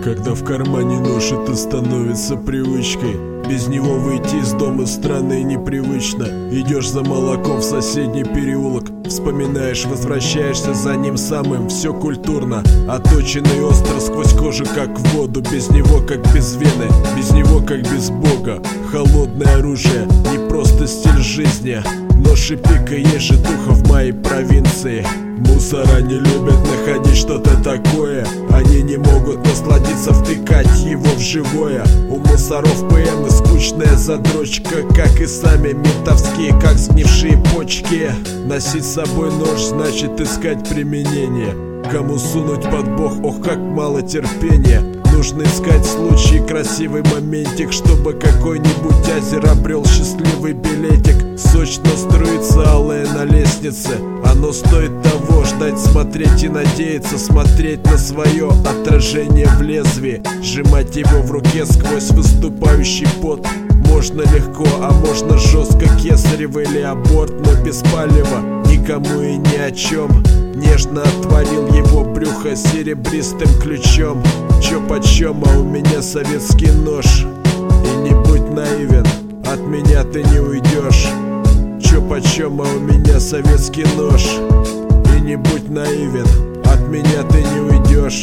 Когда в кармане нож, это становится привычкой. Без него выйти из дома странно и непривычно. Идешь за молоком в соседний переулок, вспоминаешь, возвращаешься за ним самым. Все культурно, отточенный остро сквозь кожу, как в воду. Без него как без вены, без него как без бога. Холодное оружие, не просто стиль жизни. Нож и пика, есть же духа в моей провинции. Мусора не любят находить что-то такое. Они не могут насладиться, втыкать его в живое. У мусоров ПМ скучная задрочка, как и сами ментовские, как сгнившие почки. Носить с собой нож значит искать применение. Кому сунуть под бок, ох, как мало терпения. Нужно искать случай, красивый моментик, чтобы какой-нибудь азер обрел счастливый билетик. Сочно струится алое на лестнице. Оно стоит того, ждать, смотреть и надеяться. Смотреть на свое отражение в лезвии, сжимать его в руке сквозь выступающий пот. Можно легко, а можно жестко, кесарево или аборт, но без палева, никому и ни о чем. Нежно отворил его брюхо серебристым ключом. Чё почем, а у меня советский нож. И не будь наивен, от меня ты не уйдешь. Чё почем, а у меня советский нож. И не будь наивен, от меня ты не уйдешь.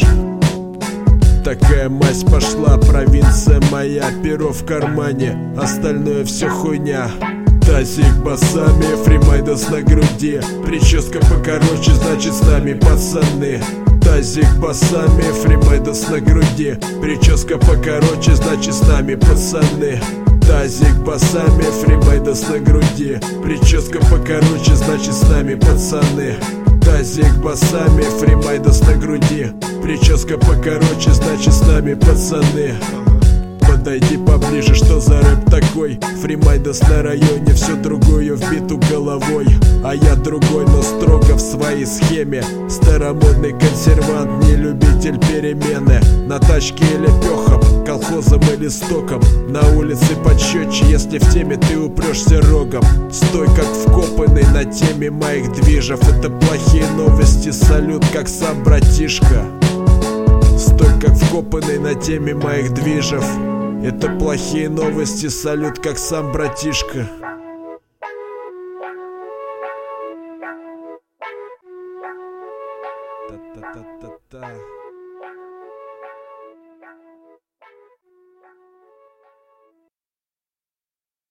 Такая мазь пошла, провинция моя, перо в кармане, остальное все хуйня. Тазик басами, фримайдас на груди, прическа покороче, значит с нами пацаны. Тазик басами, фримайдас на груди, прическа покороче, значит с нами пацаны. Тазик басами, фримайдас на груди, прическа покороче, значит с нами пацаны. Тазик басами, фримайдас на груди, прическа покороче, значит с нами пацаны. Подойди поближе, что за рэп такой? Фримайдас на районе, все другое вбиту головой. А я другой, но строго в своей схеме. Старомодный консервант, не любитель перемены. На тачке или пехом, колхозом или стоком. На улице почетче, если в теме ты упрешься рогом. Стой как вкопанный на теме моих движев. Это плохие новости, салют как сам братишка. Стой как вкопанный на теме моих движев. Это плохие новости, салют как сам братишка. Та-та-та-та-та.